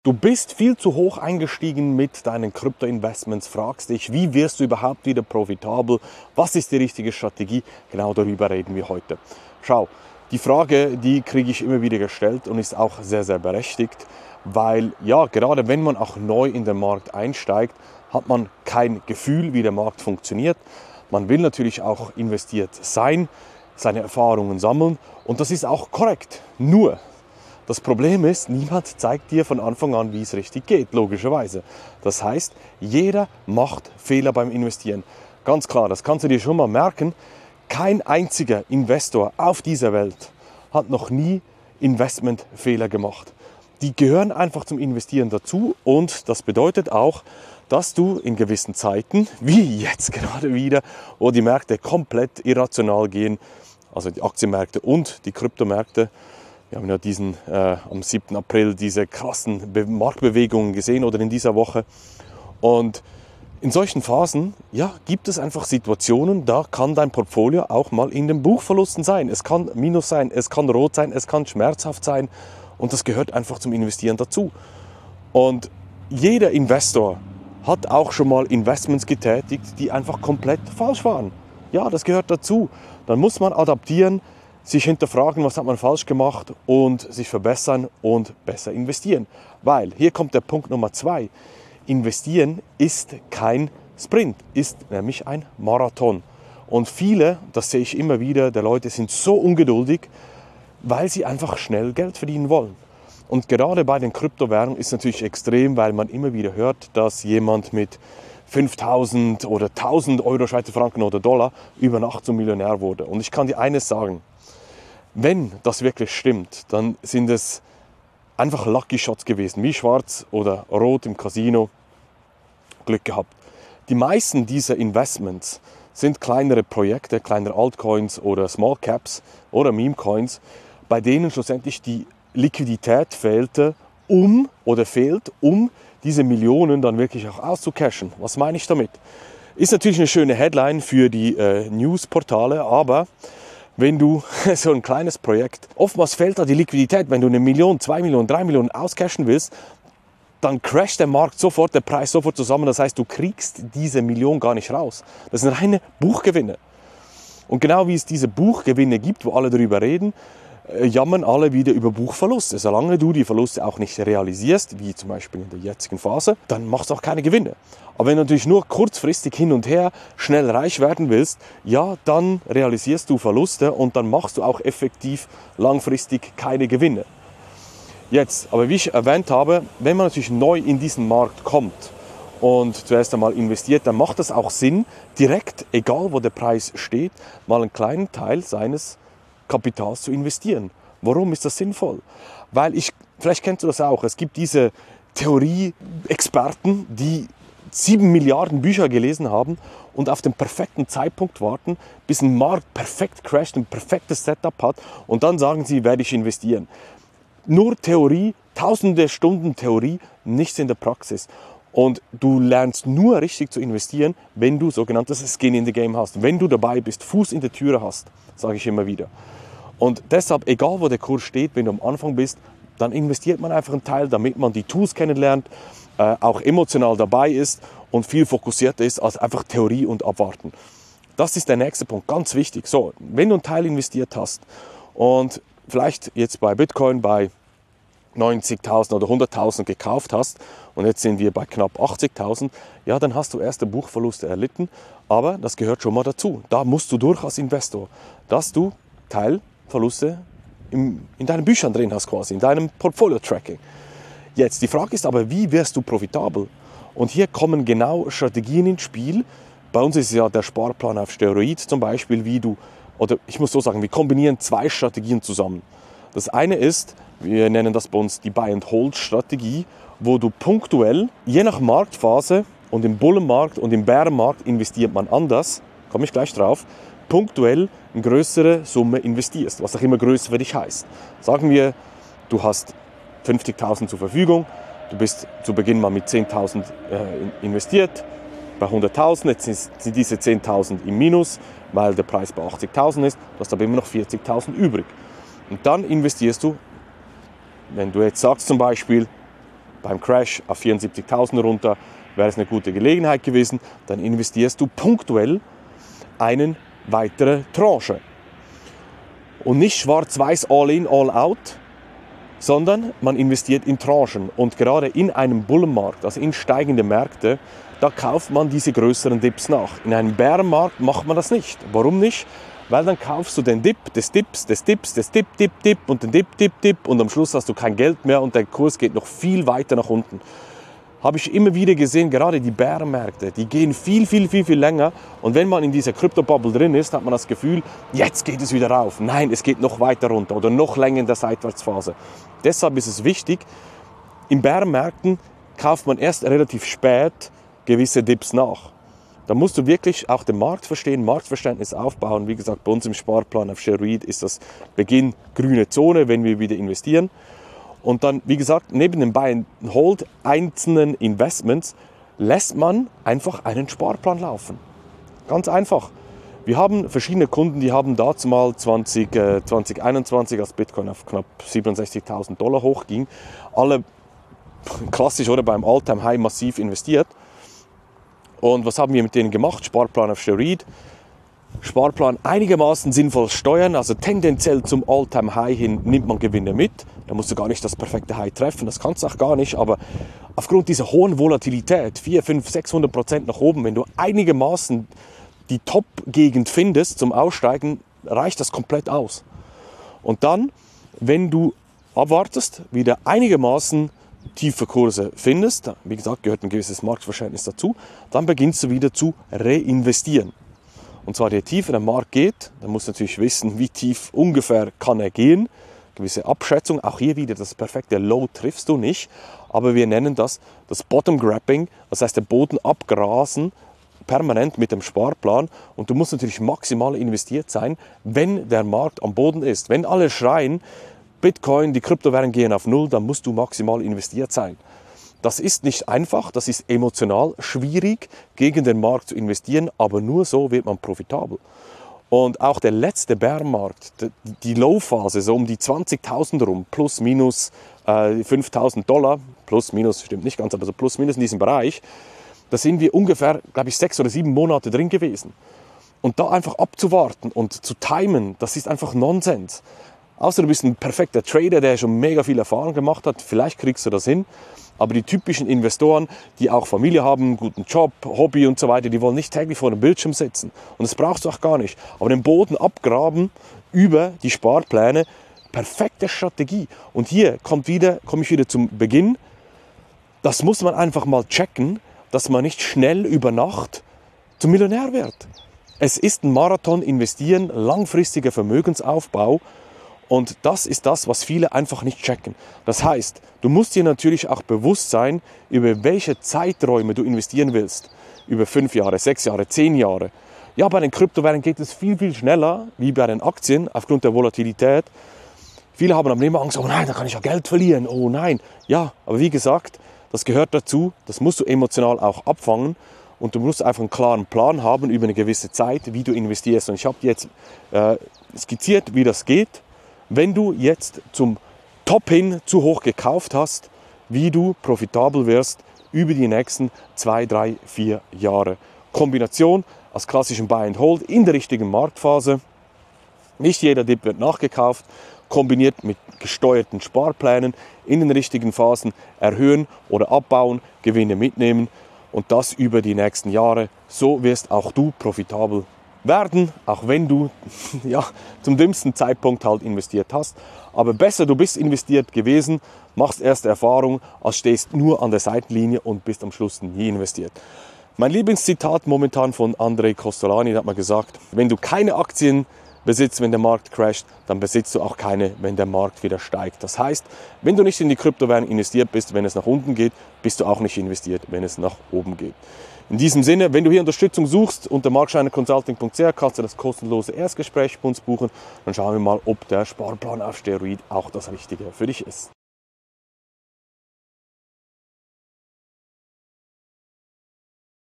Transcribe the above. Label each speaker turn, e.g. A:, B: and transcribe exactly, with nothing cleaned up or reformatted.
A: Du bist viel zu hoch eingestiegen mit deinen Krypto-Investments, fragst dich, wie wirst du überhaupt wieder profitabel, was ist die richtige Strategie? Genau darüber reden wir heute. Schau, die Frage, die kriege ich immer wieder gestellt und ist auch sehr, sehr berechtigt, weil ja, gerade wenn man auch neu in den Markt einsteigt, hat man kein Gefühl, wie der Markt funktioniert. Man will natürlich auch investiert sein, seine Erfahrungen sammeln und das ist auch korrekt. Nur, das Problem ist, niemand zeigt dir von Anfang an, wie es richtig geht, logischerweise. Das heißt, jeder macht Fehler beim Investieren. Ganz klar, das kannst du dir schon mal merken. Kein einziger Investor auf dieser Welt hat noch nie Investmentfehler gemacht. Die gehören einfach zum Investieren dazu und das bedeutet auch, dass du in gewissen Zeiten, wie jetzt gerade wieder, wo die Märkte komplett irrational gehen, also die Aktienmärkte und die Kryptomärkte. Wir haben ja diesen, äh, am siebten April diese krassen Be- Marktbewegungen gesehen oder in dieser Woche. Und in solchen Phasen ja, gibt es einfach Situationen, da kann dein Portfolio auch mal in den Buchverlusten sein. Es kann Minus sein, es kann rot sein, es kann schmerzhaft sein. Und das gehört einfach zum Investieren dazu. Und jeder Investor hat auch schon mal Investments getätigt, die einfach komplett falsch waren. Ja, das gehört dazu. Dann muss man adaptieren, sich hinterfragen, was hat man falsch gemacht und sich verbessern und besser investieren. Weil, hier kommt der Punkt Nummer zwei, investieren ist kein Sprint, ist nämlich ein Marathon. Und viele, das sehe ich immer wieder, der Leute sind so ungeduldig, weil sie einfach schnell Geld verdienen wollen. Und gerade bei den Kryptowährungen ist es natürlich extrem, weil man immer wieder hört, dass jemand mit fünftausend oder tausend Euro, Schweizer Franken oder Dollar über Nacht zum Millionär wurde. Und ich kann dir eines sagen, wenn das wirklich stimmt, dann sind es einfach Lucky Shots gewesen, wie schwarz oder rot im Casino. Glück gehabt. Die meisten dieser Investments sind kleinere Projekte, kleinere Altcoins oder Small Caps oder Meme Coins, bei denen schlussendlich die Liquidität fehlte, um oder fehlt, um diese Millionen dann wirklich auch auszucashen. Was meine ich damit? Ist natürlich eine schöne Headline für die äh, Newsportale, aber wenn du so ein kleines Projekt, oftmals fehlt da die Liquidität, wenn du eine Million, zwei Millionen, drei Millionen auscashen willst, dann crasht der Markt sofort, der Preis sofort zusammen. Das heißt, du kriegst diese Million gar nicht raus. Das sind reine Buchgewinne. Und genau wie es diese Buchgewinne gibt, wo alle darüber reden, äh, jammern alle wieder über Buchverluste. Solange du die Verluste auch nicht realisierst, wie zum Beispiel in der jetzigen Phase, dann machst du auch keine Gewinne. Aber wenn du natürlich nur kurzfristig hin und her schnell reich werden willst, ja, dann realisierst du Verluste und dann machst du auch effektiv langfristig keine Gewinne. Jetzt, aber wie ich erwähnt habe, wenn man natürlich neu in diesen Markt kommt und zuerst einmal investiert, dann macht es auch Sinn, direkt, egal wo der Preis steht, mal einen kleinen Teil seines Kapitals zu investieren. Warum ist das sinnvoll? Weil ich, vielleicht kennst du das auch, es gibt diese Theorie-Experten, die sieben Milliarden Bücher gelesen haben und auf den perfekten Zeitpunkt warten, bis ein Markt perfekt crasht, ein perfektes Setup hat und dann sagen sie, werde ich investieren. Nur Theorie, tausende Stunden Theorie, nichts in der Praxis. Und du lernst nur richtig zu investieren, wenn du sogenanntes Skin in the Game hast. Wenn du dabei bist, Fuß in der Türe hast, sage ich immer wieder. Und deshalb, egal wo der Kurs steht, wenn du am Anfang bist, dann investiert man einfach einen Teil, damit man die Tools kennenlernt, äh, auch emotional dabei ist und viel fokussierter ist als einfach Theorie und Abwarten. Das ist der nächste Punkt, ganz wichtig. So, wenn du einen Teil investiert hast und vielleicht jetzt bei Bitcoin bei neunzigtausend oder hunderttausend gekauft hast und jetzt sind wir bei knapp achtzigtausend, ja, dann hast du erste Buchverluste erlitten, aber das gehört schon mal dazu. Da musst du durch als Investor, dass du Teilverluste im, in deinen Büchern drin hast quasi, in deinem Portfolio-Tracking. Jetzt, die Frage ist aber, wie wirst du profitabel? Und hier kommen genau Strategien ins Spiel. Bei uns ist ja der Sparplan auf Steroid zum Beispiel, wie du Oder ich muss so sagen, wir kombinieren zwei Strategien zusammen. Das eine ist, wir nennen das bei uns die Buy-and-Hold-Strategie, wo du punktuell, je nach Marktphase und im Bullenmarkt und im Bärenmarkt investiert man anders, komme ich gleich drauf, punktuell eine größere Summe investierst, was auch immer größer für dich heißt. Sagen wir, du hast fünfzigtausend zur Verfügung, du bist zu Beginn mal mit zehntausend äh, investiert, bei hunderttausend, jetzt sind diese zehntausend im Minus, weil der Preis bei achtzigtausend ist, du hast aber immer noch vierzigtausend übrig. Und dann investierst du, wenn du jetzt sagst zum Beispiel, beim Crash auf vierundsiebzigtausend runter, wäre es eine gute Gelegenheit gewesen, dann investierst du punktuell eine weitere Tranche. Und nicht schwarz-weiß, all in, all out, sondern man investiert in Tranchen. Und gerade in einem Bullenmarkt, also in steigende Märkte, da kauft man diese größeren Dips nach. In einem Bärenmarkt macht man das nicht. Warum nicht? Weil dann kaufst du den Dip, des Dips, des Dips, des Dip, Dip, Dip und den Dip, Dip, Dip und am Schluss hast du kein Geld mehr und der Kurs geht noch viel weiter nach unten. Habe ich immer wieder gesehen, gerade die Bärenmärkte, die gehen viel, viel, viel, viel länger. Und wenn man in dieser Krypto-Bubble drin ist, hat man das Gefühl, jetzt geht es wieder rauf. Nein, es geht noch weiter runter oder noch länger in der Seitwärtsphase. Deshalb ist es wichtig, in Bärenmärkten kauft man erst relativ spät gewisse Dips nach. Da musst du wirklich auch den Markt verstehen, Marktverständnis aufbauen. Wie gesagt, bei uns im Sparplan auf ShareRead ist das Beginn grüne Zone, wenn wir wieder investieren. Und dann, wie gesagt, neben den Buy and Hold einzelnen Investments lässt man einfach einen Sparplan laufen. Ganz einfach. Wir haben verschiedene Kunden, die haben dazu mal zwanzig, äh, zwanzig einundzwanzig, als Bitcoin auf knapp siebenundsechzigtausend Dollar hochging, alle klassisch oder beim All-Time-High massiv investiert. Und was haben wir mit denen gemacht? Sparplan auf ShareRead. Sparplan einigermaßen sinnvoll steuern, also tendenziell zum All-Time-High hin nimmt man Gewinne mit. Da musst du gar nicht das perfekte High treffen, das kannst du auch gar nicht, aber aufgrund dieser hohen Volatilität, vierhundert, fünfhundert, sechshundert Prozent nach oben, wenn du einigermaßen die Top-Gegend findest zum Aussteigen, reicht das komplett aus. Und dann, wenn du abwartest, wieder einigermaßen tiefe Kurse findest, wie gesagt, gehört ein gewisses Marktverständnis dazu, dann beginnst du wieder zu reinvestieren. Und zwar, je tiefer der Markt geht, dann musst du natürlich wissen, wie tief ungefähr kann er gehen. Gewisse Abschätzung, auch hier wieder das perfekte Low triffst du nicht, aber wir nennen das das Bottom Grabbing, das heißt der Boden abgrasen, permanent mit dem Sparplan. Und du musst natürlich maximal investiert sein, wenn der Markt am Boden ist. Wenn alle schreien, Bitcoin, die Kryptowährungen gehen auf Null, dann musst du maximal investiert sein. Das ist nicht einfach, das ist emotional schwierig, gegen den Markt zu investieren, aber nur so wird man profitabel. Und auch der letzte Bärenmarkt, die Low-Phase, so um die zwanzigtausend rum, plus minus äh, fünftausend Dollar, plus minus, stimmt nicht ganz, aber so plus minus in diesem Bereich, da sind wir ungefähr, glaube ich, sechs oder sieben Monate drin gewesen. Und da einfach abzuwarten und zu timen, das ist einfach Nonsens. Außer du bist ein perfekter Trader, der schon mega viel Erfahrung gemacht hat, vielleicht kriegst du das hin. Aber die typischen Investoren, die auch Familie haben, einen guten Job, Hobby und so weiter, die wollen nicht täglich vor dem Bildschirm sitzen. Und das brauchst du auch gar nicht. Aber den Boden abgraben über die Sparpläne, perfekte Strategie. Und hier kommt wieder, komme ich wieder zum Beginn. Das muss man einfach mal checken, dass man nicht schnell über Nacht zum Millionär wird. Es ist ein Marathon, investieren, langfristiger Vermögensaufbau. Und das ist das, was viele einfach nicht checken. Das heißt, du musst dir natürlich auch bewusst sein, über welche Zeiträume du investieren willst. Über fünf Jahre, sechs Jahre, zehn Jahre. Ja, bei den Kryptowährungen geht es viel, viel schneller wie bei den Aktien aufgrund der Volatilität. Viele haben am immer Angst, oh nein, da kann ich ja Geld verlieren, oh nein. Ja, aber wie gesagt, das gehört dazu, das musst du emotional auch abfangen. Und du musst einfach einen klaren Plan haben über eine gewisse Zeit, wie du investierst. Und ich habe dir jetzt äh, skizziert, wie das geht. Wenn du jetzt zum Top hin zu hoch gekauft hast, wie du profitabel wirst über die nächsten zwei, drei, vier Jahre. Kombination als klassischen Buy and Hold in der richtigen Marktphase. Nicht jeder Dip wird nachgekauft, kombiniert mit gesteuerten Sparplänen in den richtigen Phasen erhöhen oder abbauen, Gewinne mitnehmen und das über die nächsten Jahre. So wirst auch du profitabel werden, auch wenn du ja, zum dümmsten Zeitpunkt halt investiert hast. Aber besser, du bist investiert gewesen, machst erste Erfahrung, als stehst nur an der Seitenlinie und bist am Schluss nie investiert. Mein Lieblingszitat momentan von Andrei Kostolany hat mal gesagt, wenn du keine Aktien besitzt, wenn der Markt crasht, dann besitzt du auch keine, wenn der Markt wieder steigt. Das heißt, wenn du nicht in die Kryptowährung investiert bist, wenn es nach unten geht, bist du auch nicht investiert, wenn es nach oben geht. In diesem Sinne, wenn du hier Unterstützung suchst, unter markscheiner consulting punkt c h kannst du das kostenlose Erstgespräch bei uns buchen. Dann schauen wir mal, ob der Sparplan auf ShareRead auch das Richtige für dich ist.